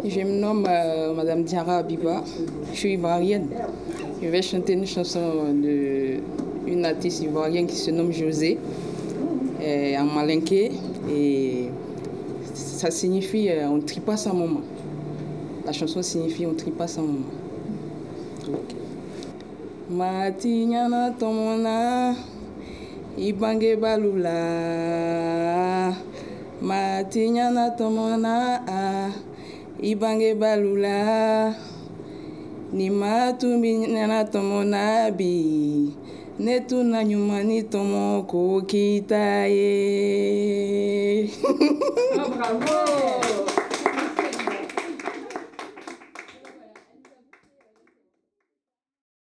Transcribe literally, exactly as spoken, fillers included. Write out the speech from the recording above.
Je me nomme euh, Madame Diara Abiba, je suis ivoirienne. Je vais chanter une chanson d'une artiste ivoirienne qui se nomme José, euh, en malinké, et ça signifie euh, on ne trie pas sa maman. La chanson signifie on ne trie pas sa maman. Matinyana tomona ibange balula Matinyana tomona ibange balula ni matuminyana tomona bi netuna nyuma ni tomo ko kitaye. Oh, bravo.